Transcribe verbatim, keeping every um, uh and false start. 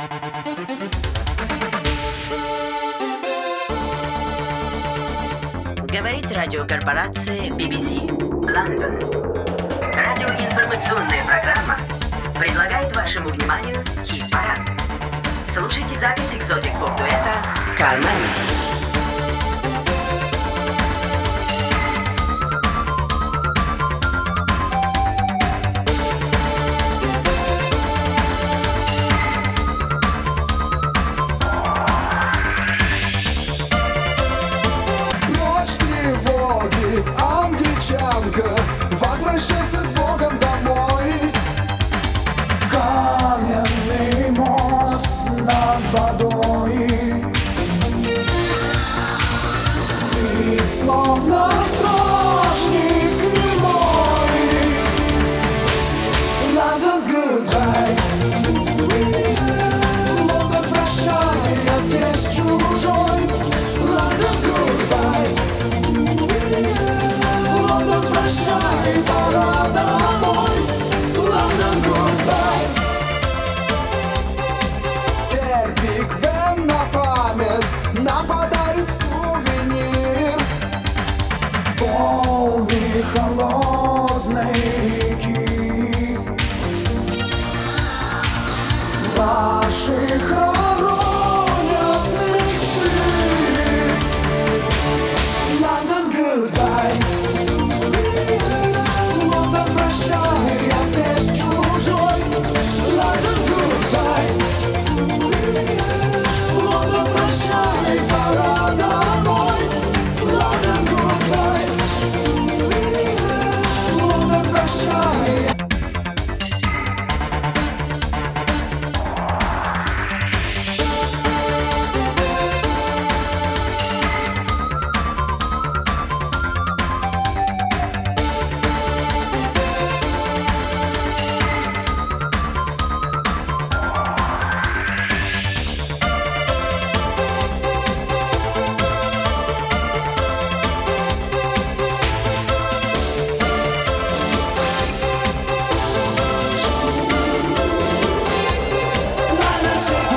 Говорит радиокорпорация би би си, Лондон. Радиоинформационная программа предлагает вашему вниманию хит-парад. Слушайте запись экзотик поп-дуэта «Кармен». Англичанка, возвращайся с Богом домой. Каменный мост над водой спит, словно стражник немой. London, goodbye. Лондон, прощай, я здесь чужой. London, goodbye. Лондон, прощай, пора домой. Лондон, goodbye. Теперь Биг Бен на память нам подарит сувенир, полный холодной реки наших хоронят мечты. London, goodbye. Лондон, прощай, я здесь чужой. London, goodbye. Лондон, прощай, пора домой. London, goodbye. Лондон, прощай. London,